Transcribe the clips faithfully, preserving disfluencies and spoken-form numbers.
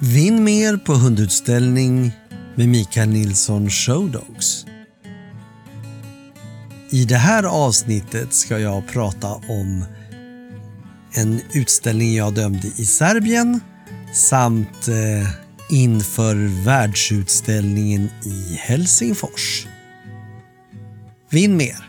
Vinn mer på hundutställning med Mikael Nilsson Showdogs. I det här avsnittet ska jag prata om en utställning jag dömde i Serbien samt eh, inför världsutställningen i Helsingfors. Vinn mer!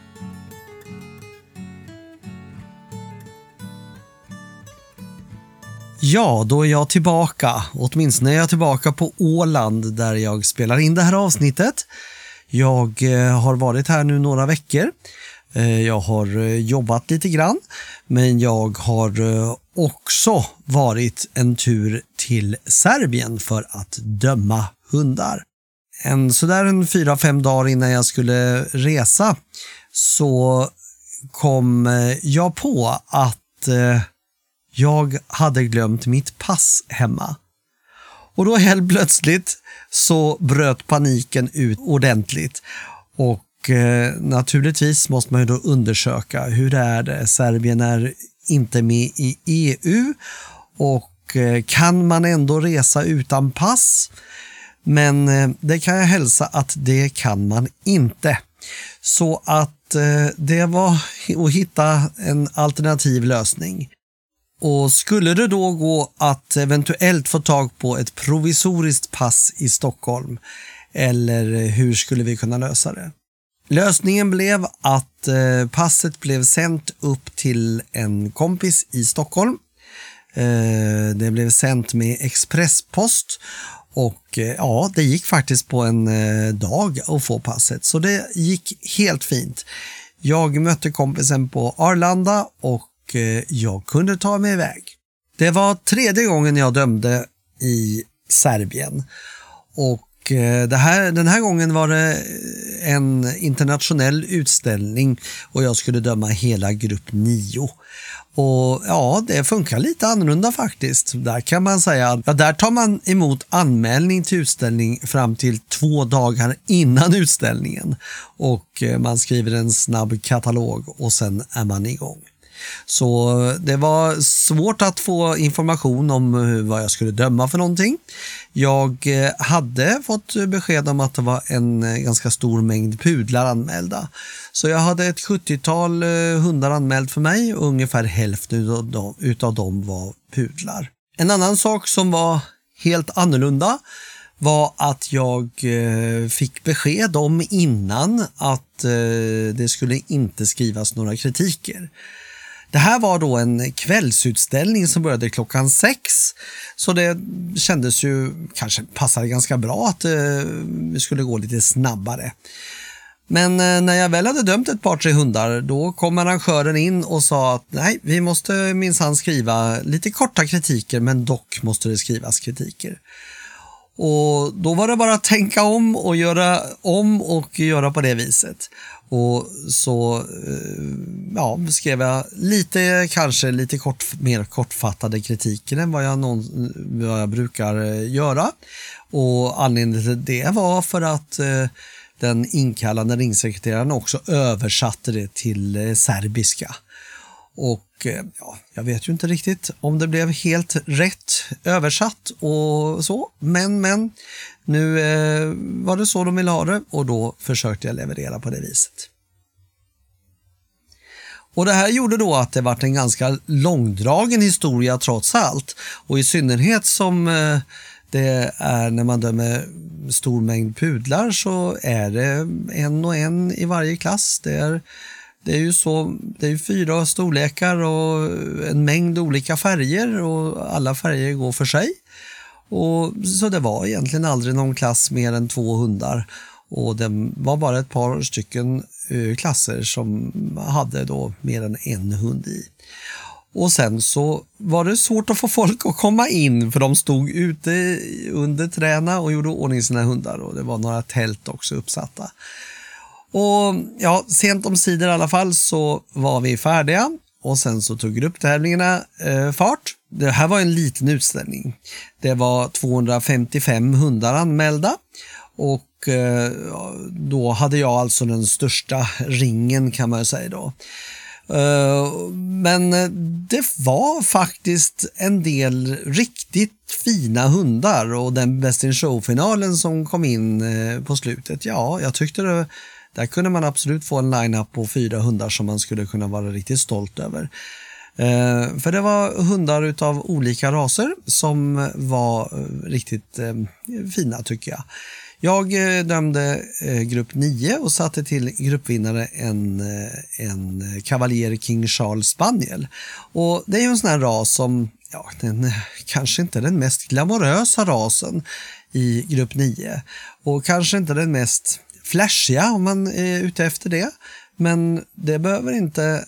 Ja, då är jag tillbaka. Åtminstone är jag tillbaka på Åland där jag spelar in det här avsnittet. Jag eh, har varit här nu några veckor. Eh, jag har eh, jobbat lite grann. Men jag har eh, också varit en tur till Serbien för att döma hundar. En sådär en fyra, fem dagar innan jag skulle resa så kom eh, jag på att eh, jag hade glömt mitt pass hemma. Och då helt plötsligt så bröt paniken ut ordentligt. Och eh, naturligtvis måste man ju då undersöka hur är det. Serbien är inte med i E U och eh, kan man ändå resa utan pass? Men eh, det kan jag hälsa att det kan man inte. Så att eh, det var att hitta en alternativ lösning. Och skulle det då gå att eventuellt få tag på ett provisoriskt pass i Stockholm, eller hur skulle vi kunna lösa det? Lösningen blev att eh, passet blev sänt upp till en kompis i Stockholm. Eh, det blev sänt med expresspost och eh, ja, det gick faktiskt på en eh, dag att få passet, så det gick helt fint. Jag mötte kompisen på Arlanda och jag kunde ta mig iväg. Det var tredje gången jag dömde i Serbien. Och det här, den här gången var det en internationell utställning och jag skulle döma hela grupp nio. Och ja, det funkar lite annorlunda faktiskt. Där kan man säga, ja, där tar man emot anmälning till utställning fram till två dagar innan utställningen. Och man skriver en snabb katalog och sen är man igång. Så det var svårt att få information om vad jag skulle döma för någonting. Jag hade fått besked om att det var en ganska stor mängd pudlar anmälda. Så jag hade ett sjuttiotal hundar anmält för mig och ungefär hälften av dem, utav dem var pudlar. En annan sak som var helt annorlunda var att jag fick besked om innan att det skulle inte skrivas några kritiker. Det här var då en kvällsutställning som började klockan sex, så det kändes ju kanske passade ganska bra att vi skulle gå lite snabbare. Men när jag väl hade dömt ett par tre hundar, då kom arrangören in och sa att nej, vi måste minsann skriva lite korta kritiker, men dock måste det skrivas kritiker. Och då var det bara att tänka om och göra om och göra på det viset. Och så ja, skrev jag lite, kanske lite kort, mer kortfattade kritiker än vad jag, någon, vad jag brukar göra. Och anledningen till det var för att eh, den inkallande ringsekreteraren också översatte det till eh, serbiska. Och ja, jag vet ju inte riktigt om det blev helt rätt översatt och så. Men, men nu eh, var det så de ville ha det och då försökte jag leverera på det viset. Och det här gjorde då att det var en ganska långdragen historia trots allt. Och i synnerhet som eh, det är när man dömer stor mängd pudlar så är det en och en i varje klass. Det är Det är ju så, det är ju fyra storlekar och en mängd olika färger och alla färger går för sig. Och så det var egentligen aldrig någon klass mer än två hundar och det var bara ett par stycken klasser som hade då mer än en hund i. Och sen så var det svårt att få folk att komma in för de stod ute under träna och gjorde ordning sina hundar och det var några tält också uppsatta. Och ja, sent om sidor i alla fall så var vi färdiga och sen så tog grupptävlingarna eh, fart. Det här var en liten utställning. Det var tvåhundrafemtiofem hundar anmälda och eh, då hade jag alltså den största ringen kan man säga då. Uh, men det var faktiskt en del riktigt fina hundar, och den Best in Show-finalen som kom in uh, på slutet, ja, jag tyckte det, där kunde man absolut få en line-up på fyra hundar som man skulle kunna vara riktigt stolt över. Uh, för det var hundar utav olika raser som var uh, riktigt uh, fina, tycker jag. Jag eh, dömde eh, grupp nio och satte till gruppvinnare en, eh, en Cavalier King Charles Spaniel. Och det är ju en sån här ras som, ja, den kanske inte är den mest glamorösa rasen i grupp nio. Och kanske inte den mest flashiga om man är ute efter det. Men det behöver inte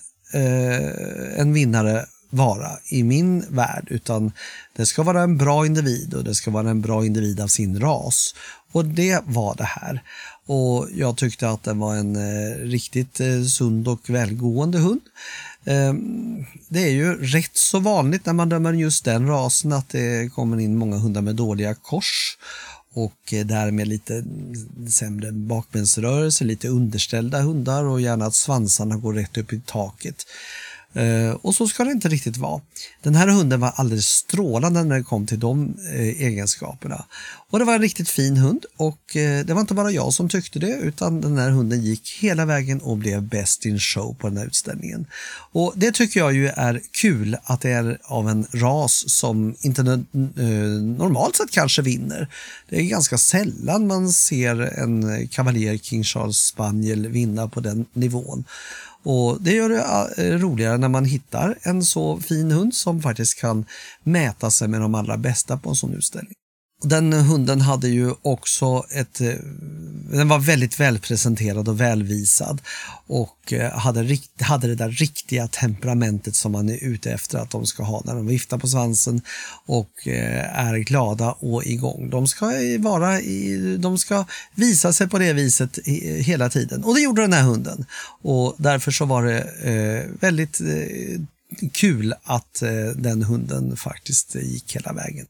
eh, en vinnare vara i min värld, utan det ska vara en bra individ, och det ska vara en bra individ av sin ras. Och det var det här. Och jag tyckte att den var en eh, riktigt eh, sund och välgående hund. Eh, det är ju rätt så vanligt när man dömer just den rasen att det kommer in många hundar med dåliga kors och eh, därmed lite sämre bakbensrörelse, lite underställda hundar, och gärna att svansarna går rätt upp i taket. Uh, och så ska det inte riktigt vara. Den här hunden var alldeles strålande när det kom till de uh, egenskaperna. Och det var en riktigt fin hund, och uh, det var inte bara jag som tyckte det, utan den här hunden gick hela vägen och blev best in show på den här utställningen. Och det tycker jag ju är kul, att det är av en ras som inte uh, normalt sett kanske vinner. Det är ganska sällan man ser en Cavalier King Charles Spaniel vinna på den nivån. Och det gör det roligare när man hittar en så fin hund som faktiskt kan mäta sig med de allra bästa på en sån utställning. Den hunden hade ju också ett, den var väldigt välpresenterad och välvisad, och hade, hade det där riktiga temperamentet som man är ute efter att de ska ha när de viftar på svansen och är glada och igång. De ska vara i, de ska visa sig på det viset hela tiden, och det gjorde den här hunden, och därför så var det eh, väldigt eh, kul att eh, den hunden faktiskt gick hela vägen.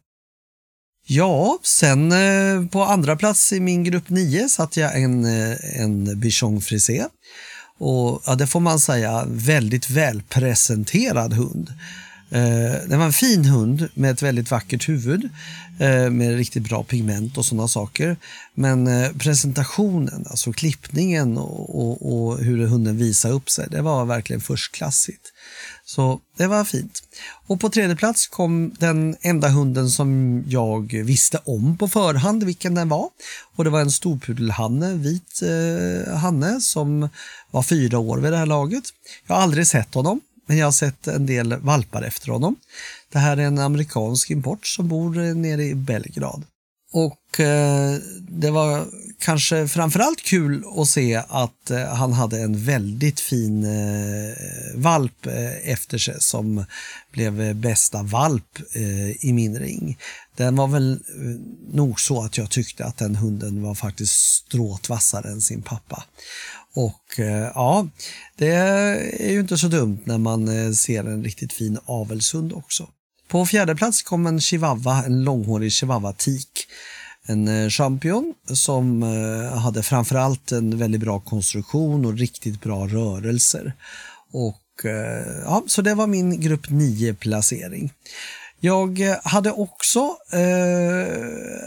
Ja, sen eh, på andra plats i min grupp nio satt jag en, eh, en Bichon Frisé. Och ja, det får man säga, väldigt välpresenterad hund. Eh, det var en fin hund med ett väldigt vackert huvud, eh, med riktigt bra pigment och sådana saker. Men eh, presentationen, alltså klippningen och, och, och hur hunden visade upp sig, det var verkligen förstklassigt. Så det var fint. Och på tredje plats kom den enda hunden som jag visste om på förhand vilken den var. Och det var en storpudelhanne, vit eh, hanne, som var fyra år vid det här laget. Jag har aldrig sett honom, men jag har sett en del valpar efter honom. Det här är en amerikansk import som bor nere i Belgrad. Och eh, det var kanske framförallt kul att se att eh, han hade en väldigt fin eh, valp eh, efter sig som blev bästa valp eh, i min ring. Den var väl eh, nog så att jag tyckte att den hunden var faktiskt stråt vassare än sin pappa. Och eh, ja, det är ju inte så dumt när man eh, ser en riktigt fin avelshund också. På fjärde plats kom en chihuahua, en långhårig chihuahua-tik. En champion som hade framförallt en väldigt bra konstruktion och riktigt bra rörelser. Och ja, så det var min grupp nio placering. Jag hade också eh,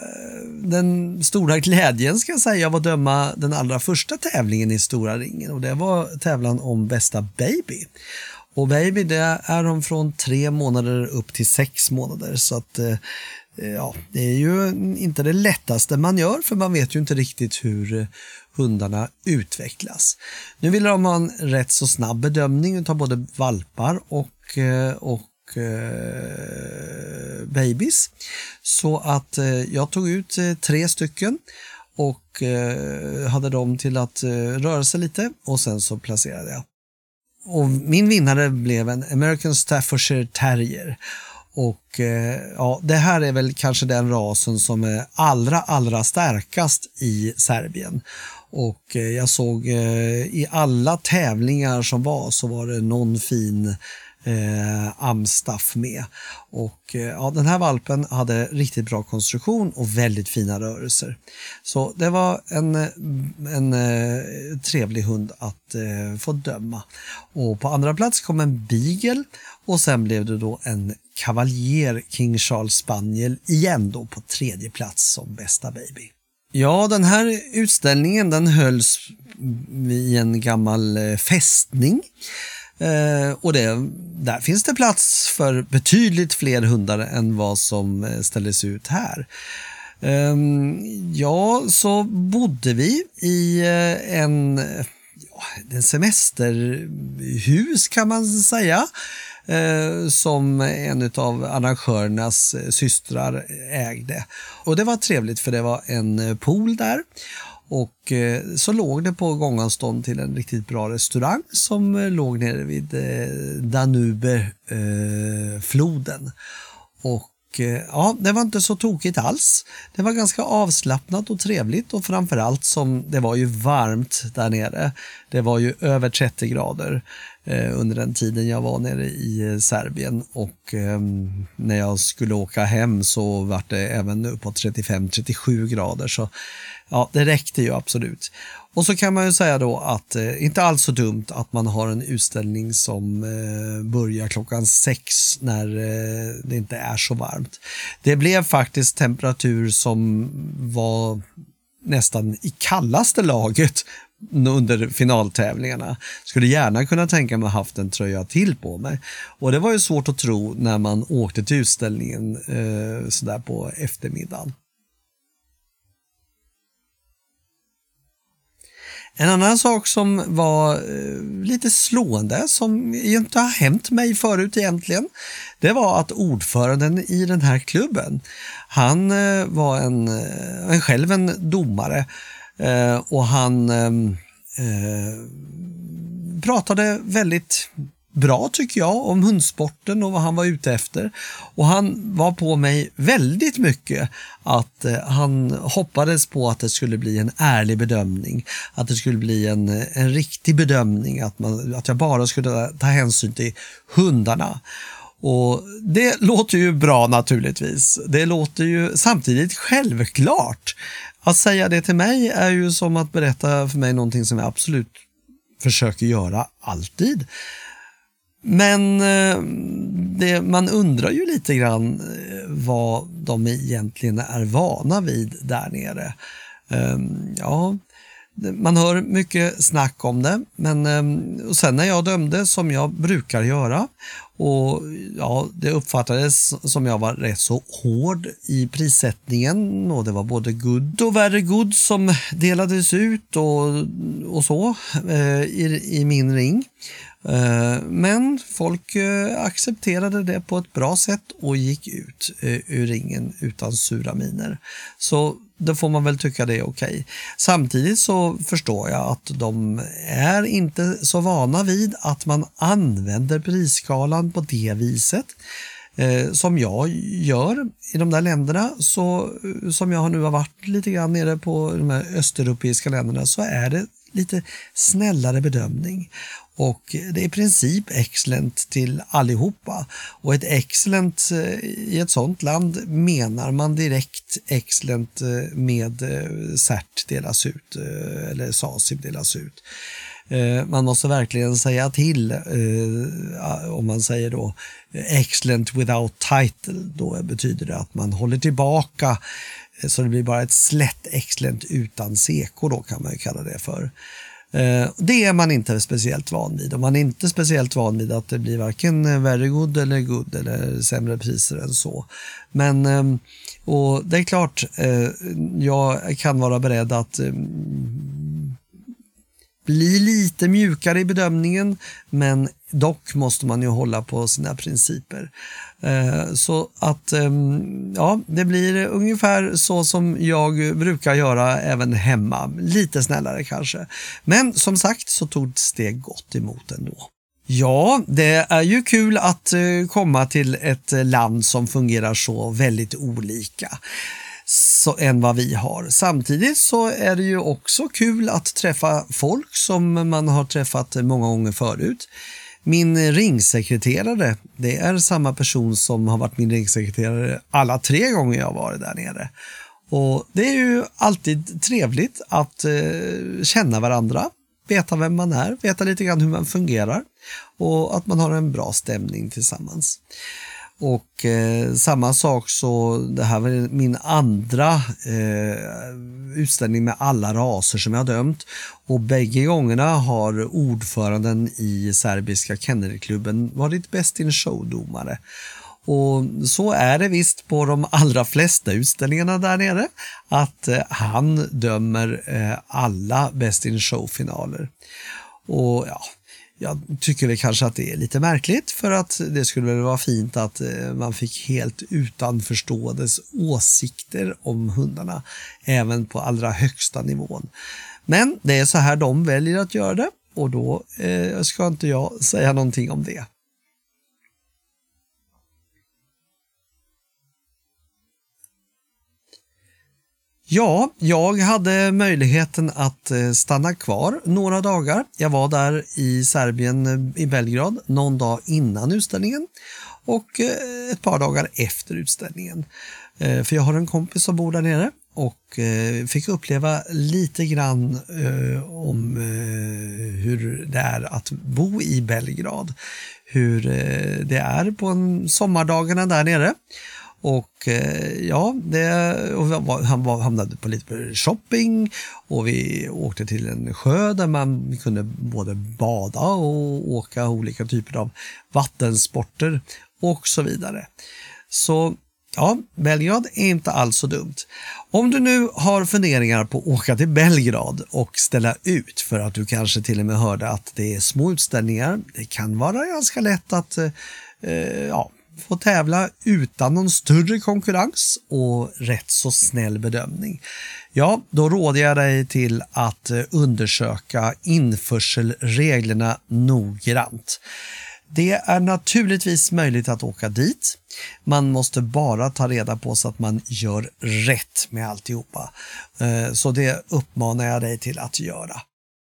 den stora glädjen, ska jag säga, av att döma den allra första tävlingen i Stora ringen, och det var tävlan om bästa baby. Och baby, det är de från tre månader upp till sex månader, så att eh, ja, det är ju inte det lättaste man gör, för man vet ju inte riktigt hur hundarna utvecklas. Nu vill de ha en rätt så snabb bedömning av både valpar och, och eh, babys. Så att eh, jag tog ut eh, tre stycken och eh, hade dem till att eh, röra sig lite, och sen så placerade jag. Och min vinnare blev en American Staffordshire Terrier. Och eh, ja, det här är väl kanske den rasen som är allra, allra starkast i Serbien. Och eh, jag såg eh, i alla tävlingar som var, så var det någon fin eh, Amstaff med. Och eh, ja, den här valpen hade riktigt bra konstruktion och väldigt fina rörelser. Så det var en, en eh, trevlig hund att eh, få döma. Och på andra plats kom en beagle och sen blev det då en Cavalier King Charles Spaniel igen då på tredje plats som bästa baby. Ja, den här utställningen den hölls i en gammal fästning. Eh, och det, där finns det plats för betydligt fler hundar än vad som ställdes ut här. Eh, ja, så bodde vi i en, ja, en semesterhus kan man säga. Som en av arrangörernas systrar ägde. Och det var trevligt för det var en pool där. Och så låg det på gångavstånd till en riktigt bra restaurang som låg nere vid Danube-floden. Och ja, det var inte så tokigt alls. Det var ganska avslappnat och trevligt och framförallt som det var ju varmt där nere. Det var ju över trettio grader eh, under den tiden jag var nere i Serbien och eh, när jag skulle åka hem så var det även uppåt trettiofem till trettiosju grader så ja, det räckte ju absolut. Och så kan man ju säga då att eh, inte alls så dumt att man har en utställning som eh, börjar klockan sex när eh, det inte är så varmt. Det blev faktiskt temperatur som var nästan i kallaste laget under finaltävlingarna. Skulle gärna kunna tänka mig haft en tröja till på mig. Och det var ju svårt att tro när man åkte till utställningen eh, sådär på eftermiddagen. En annan sak som var eh, lite slående, som inte har hänt mig förut egentligen, det var att ordföranden i den här klubben, han eh, var en, en själv en domare eh, och han eh, pratade väldigt bra tycker jag om hundsporten och vad han var ute efter. Och han var på mig väldigt mycket att eh, han hoppades på att det skulle bli en ärlig bedömning. Att det skulle bli en, en riktig bedömning. Att, man, att jag bara skulle ta hänsyn till hundarna. Och det låter ju bra naturligtvis. Det låter ju samtidigt självklart. Att säga det till mig är ju som att berätta för mig någonting som jag absolut försöker göra alltid. Men det, man undrar ju lite grann vad de egentligen är vana vid där nere. Ja, man hör mycket snack om det, men och sen när jag dömde som jag brukar göra och ja, det uppfattades som jag var rätt så hård i prissättningen och det var både good och very good som delades ut och, och så eh, i, i min ring. Men folk accepterade det på ett bra sätt och gick ut ur ringen utan sura miner. Så då får man väl tycka det är okej. Samtidigt så förstår jag att de är inte så vana vid att man använder prisskalan på det viset. Som jag gör i de där länderna, så som jag nu har varit lite grann nere på de här östeuropeiska länderna, så är det lite snällare bedömning. Och det är i princip excellent till allihopa. Och ett excellent i ett sånt land menar man direkt excellent med cert delas ut eller S A S I B delas ut. Man måste verkligen säga till om man säger då excellent without title, då betyder det att man håller tillbaka så det blir bara ett slätt excellent utan seko, då kan man ju kalla det för. Det är man inte speciellt van vid och man är inte speciellt van vid att det blir varken very good eller good eller sämre priser än så. Men och det är klart, jag kan vara beredd att bli lite mjukare i bedömningen, men dock måste man ju hålla på sina principer. Så att ja, det blir ungefär så som jag brukar göra även hemma. Lite snällare kanske. Men som sagt så tog ett steg gott emot ändå. Ja, det är ju kul att komma till ett land som fungerar så väldigt olika så, än vad vi har. Samtidigt så är det ju också kul att träffa folk som man har träffat många gånger förut. Min ringsekreterare, det är samma person som har varit min ringsekreterare alla tre gånger jag varit där nere. Och det är ju alltid trevligt att eh, känna varandra, veta vem man är, veta lite grann hur man fungerar och att man har en bra stämning tillsammans. Och eh, samma sak så, det här var min andra eh, utställning med alla raser som jag har dömt, och bägge gångerna har ordföranden i serbiska kennelklubben varit bäst in show-domare. Och så är det visst på de allra flesta utställningarna där nere, att eh, han dömer eh, alla bäst in show-finaler. Och ja, jag tycker väl kanske att det är lite märkligt, för att det skulle väl vara fint att eh, man fick helt utanförståendes åsikter om hundarna även på allra högsta nivån. Men det är så här de väljer att göra det, och då eh, ska inte jag säga någonting om det. Ja, jag hade möjligheten att stanna kvar några dagar. Jag var där i Serbien, i Belgrad, någon dag innan utställningen och ett par dagar efter utställningen. För jag har en kompis som bor där nere och fick uppleva lite grann om hur det är att bo i Belgrad. Hur det är på en sommardagarna där nere. Och ja, det, och han var, hamnade på lite shopping, och vi åkte till en sjö där man kunde både bada och åka olika typer av vattensporter och så vidare. Så ja, Belgrad är inte alls så dumt. Om du nu har funderingar på att åka till Belgrad och ställa ut, för att du kanske till och med hörde att det är små utställningar, det kan vara ganska lätt att eh, ja, få tävla utan någon större konkurrens och rätt så snäll bedömning. Ja, då råder jag dig till att undersöka införselreglerna noggrant. Det är naturligtvis möjligt att åka dit. Man måste bara ta reda på så att man gör rätt med alltihopa. Så det uppmanar jag dig till att göra.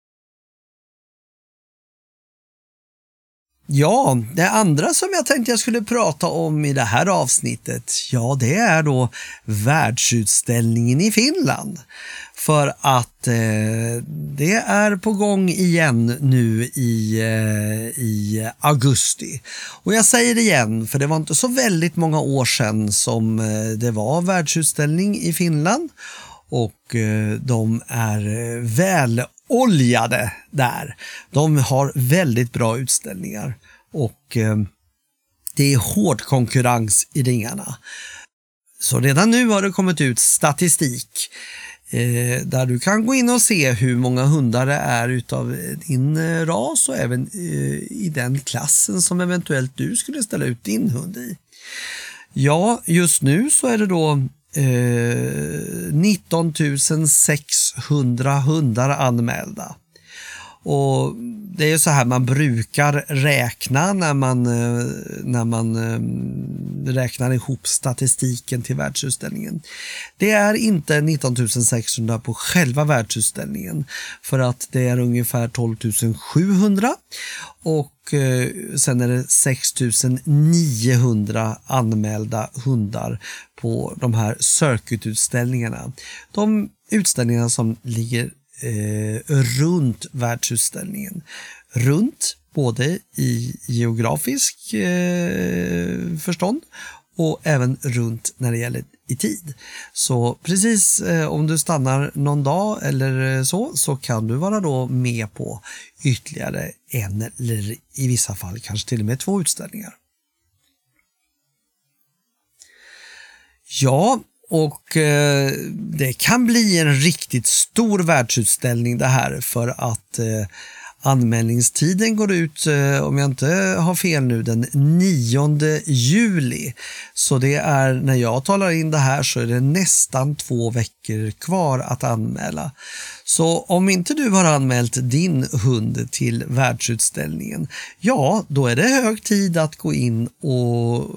Ja, det andra som jag tänkte jag skulle prata om i det här avsnittet, ja, det är då världsutställningen i Finland. För att eh, det är på gång igen nu i, eh, i augusti. Och jag säger det igen, för det var inte så väldigt många år sedan som eh, det var världsutställning i Finland. Och eh, de är väl oljade där. De har väldigt bra utställningar och eh, det är hård konkurrens i ringarna. Så redan nu har det kommit ut statistik eh, där du kan gå in och se hur många hundar det är utav din eh, ras och även eh, i den klassen som eventuellt du skulle ställa ut din hund i. Ja, just nu så är det då Eh, nitton tusen sexhundra hundar anmälda. Och det är så här man brukar räkna när man, eh, när man eh, räknar ihop statistiken till världsutställningen. Det är inte nitton tusen sexhundra på själva världsutställningen, för att det är ungefär tolv tusen sjuhundra och eh, sen är det sex tusen niohundra anmälda hundar på de här circuitutställningarna. De utställningarna som ligger eh, runt världsutställningen. Runt både i geografisk eh, förstånd och även runt när det gäller i tid. Så precis eh, om du stannar någon dag eller så, så kan du vara då med på ytterligare en eller i vissa fall kanske till och med två utställningar. Ja, och eh, det kan bli en riktigt stor världsutställning det här, för att eh, anmälningstiden går ut, eh, om jag inte har fel nu, den nionde juli. Så det är, när jag talar in det här så är det nästan två veckor kvar att anmäla. Så om inte du har anmält din hund till världsutställningen, ja, då är det hög tid att gå in och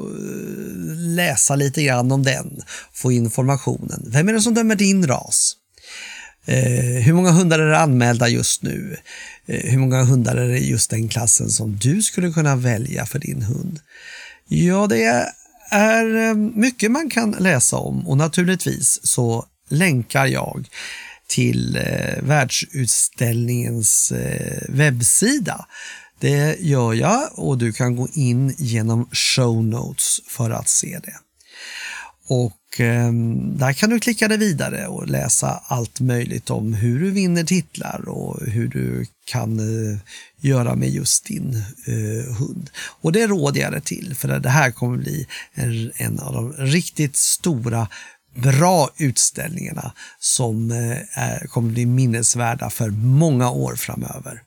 läsa lite grann om den, få informationen. Vem är det som dömer din ras? Eh, hur många hundar är anmälda just nu? Eh, hur många hundar är det just den klassen som du skulle kunna välja för din hund? Ja, det är mycket man kan läsa om, och naturligtvis så länkar jag till eh, världsutställningens eh, webbsida. Det gör jag, och du kan gå in genom show notes för att se det. Och eh, där kan du klicka dig vidare och läsa allt möjligt om hur du vinner titlar och hur du kan eh, göra med just din eh, hund. Och det råder jag dig till, för det här kommer bli en, en av de riktigt stora bra utställningarna som eh, är, kommer bli minnesvärda för många år framöver.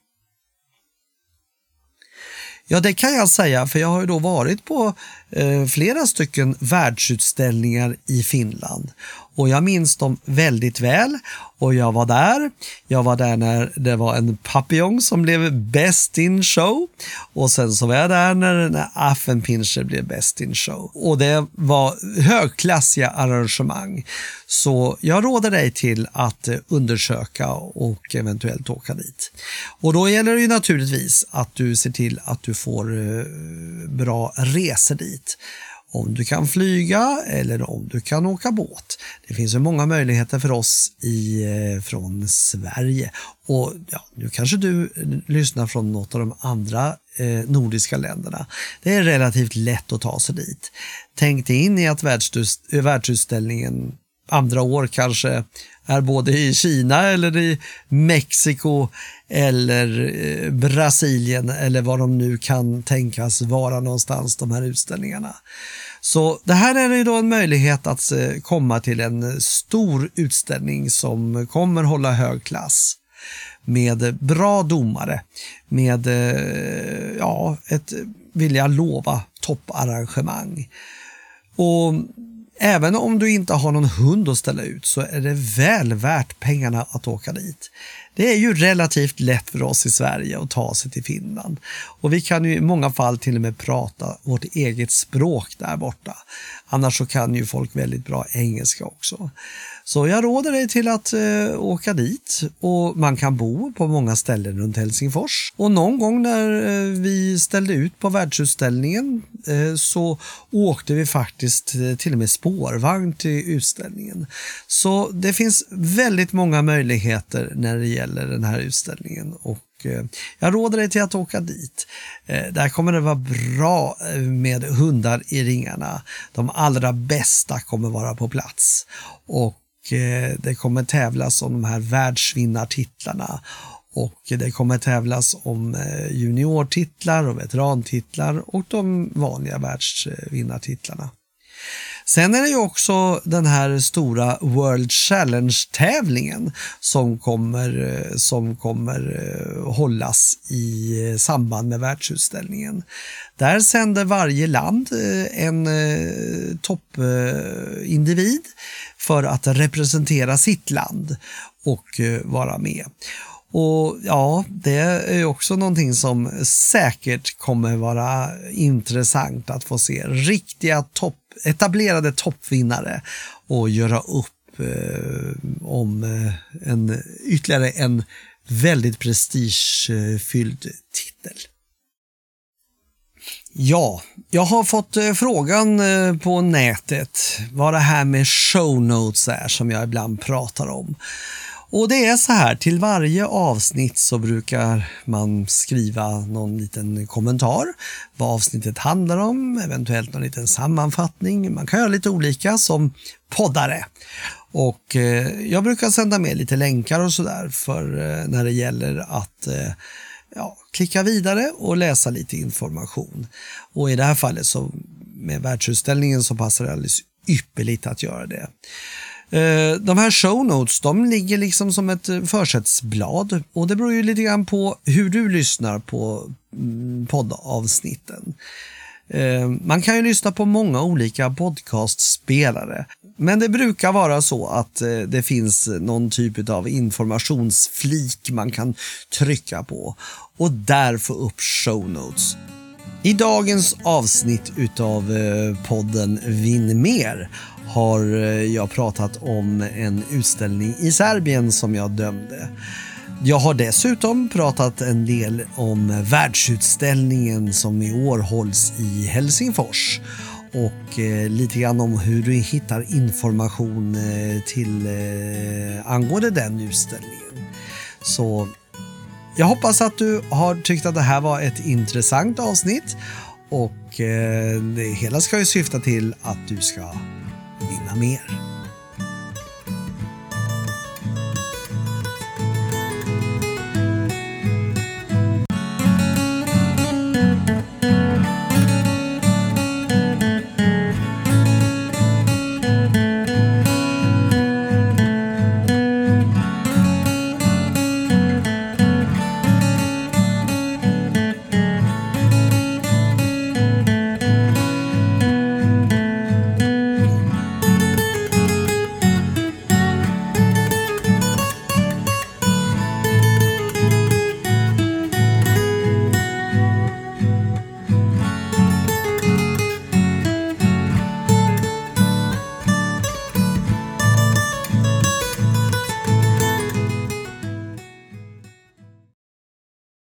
Ja, det kan jag säga, för jag har ju då varit på eh, flera stycken världsutställningar i Finland. Och jag minns dem väldigt väl, och jag var där. Jag var där när det var en papillon som blev best in show, och sen så var jag där när, när Affenpinscher blev best in show. Och det var högklassiga arrangemang. Så jag råder dig till att undersöka och eventuellt åka dit. Och då gäller det ju naturligtvis att du ser till att du får bra resor dit. Om du kan flyga eller om du kan åka båt. Det finns ju många möjligheter för oss i, från Sverige. Och ja, nu kanske du lyssnar från något av de andra eh, nordiska länderna. Det är relativt lätt att ta sig dit. Tänk dig in i att världsutställningen andra år kanske är både i Kina eller i Mexiko eller Brasilien, eller vad de nu kan tänkas vara någonstans, de här utställningarna. Så det här är ju då en möjlighet att komma till en stor utställning som kommer hålla hög klass, med bra domare, med ja, ett, vill jag lova, topparrangemang. Och även om du inte har någon hund att ställa ut, så är det väl värt pengarna att åka dit. Det är ju relativt lätt för oss i Sverige att ta sig till Finland. Och vi kan ju i många fall till och med prata vårt eget språk där borta. Annars så kan ju folk väldigt bra engelska också. Så jag råder dig till att eh, åka dit, och man kan bo på många ställen runt Helsingfors. Och någon gång när eh, vi ställde ut på världsutställningen eh, så åkte vi faktiskt eh, till och med spårvagn till utställningen. Så det finns väldigt många möjligheter när det gäller den här utställningen, och jag råder dig till att åka dit. Där kommer det vara bra med hundar i ringarna. De allra bästa kommer vara på plats. Och det kommer tävlas om de här världsvinnartitlarna. Och det kommer tävlas om juniortitlar och veterantitlar och de vanliga världsvinnartitlarna. Sen är det ju också den här stora World Challenge-tävlingen som kommer, som kommer hållas i samband med världsutställningen. Där sänder varje land en toppindivid för att representera sitt land och vara med. Och ja, det är också någonting som säkert kommer vara intressant att få se. Riktiga topp, etablerade toppvinnare och göra upp eh, om en, ytterligare en väldigt prestigefylld titel. Ja, jag har fått frågan på nätet vad det här med show notes är som jag ibland pratar om. Och det är så här, till varje avsnitt så brukar man skriva någon liten kommentar, vad avsnittet handlar om, eventuellt någon liten sammanfattning. Man kan göra lite olika som poddare. Och eh, jag brukar sända med lite länkar och sådär för eh, när det gäller att eh, ja, klicka vidare och läsa lite information. Och i det här fallet så med världsutställningen så passar det alldeles ypperligt att göra det. De här show notes, de ligger liksom som ett försättsblad, och det beror ju lite grann på hur du lyssnar på poddavsnitten. Man kan ju lyssna på många olika podcastspelare, men det brukar vara så att det finns någon typ av informationsflik man kan trycka på och där få upp show notes. I dagens avsnitt utav podden Vinn mer har jag pratat om en utställning i Serbien som jag dömde. Jag har dessutom pratat en del om världsutställningen som i år hålls i Helsingfors och eh, lite grann om hur du hittar information eh, till eh, angående den utställningen. Så jag hoppas att du har tyckt att det här var ett intressant avsnitt och eh, det hela ska ju syfta till att du ska vinna mer.